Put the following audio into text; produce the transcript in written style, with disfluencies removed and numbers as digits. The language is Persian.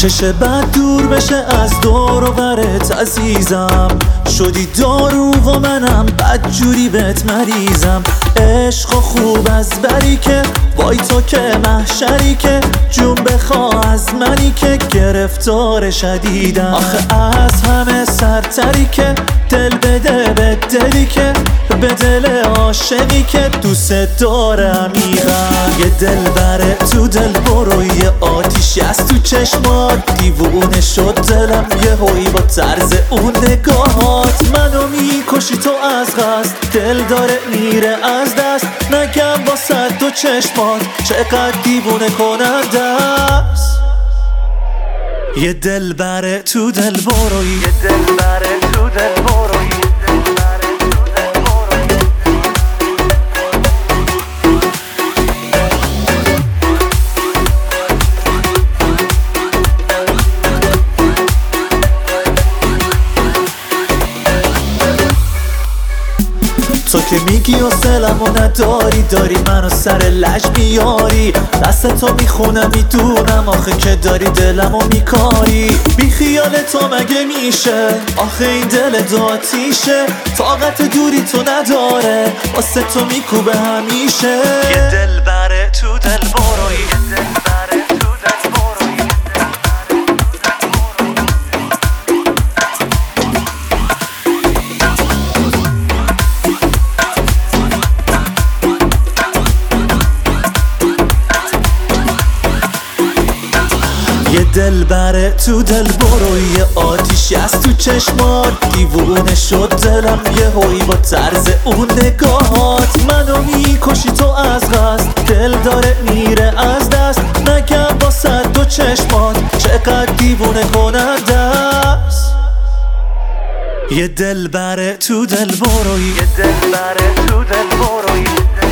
چشه بد دور بشه از دور و برت عزیزم، شدی دارو و منم بدجوری بهت مریضم. عشق و خوب از بری که وای تو که محشری که جون بخوا از منی که گرفتار شدیدم. آخه از همه سرتری که دل بده به دلی که به دل عاشقی که دوست داره عمیقم. یه دل بره تو دل برو، یه آتیشی از تو چشمات دیوونه شد دلم یه هوی با طرز اون نگاهات. منو میکشی تو از قصد، دل داره میره از دست، نگم با صد دو چشمات چقدر دیوونه کننده است. یه دل بره تو دل بروی، یه دل بره تو دل بروی. تو که میگی و سلمو نداری، داری منو سر لج میاری، دست تو میخونم میدونم آخه که داری دلمو میکاری. بی خیال تو مگه میشه آخه این دل داتیشه، طاقت دوری تو نداره واسه تو میکوبه همیشه. یه دل بره تو دل بروی، یه دل بره تو دل بروی. یه دل بره تو دل برو، یه آتیشی از تو چشمات دیوونه شد دلم یه هوی با طرز اون نگاهات. منو میکشی تو از قصد، دل داره میره از دست، نگم با صد دو چشمات چقدر دیوونه کننده است. یه دل بره تو دل بروی، یه دل بره تو دل بروی.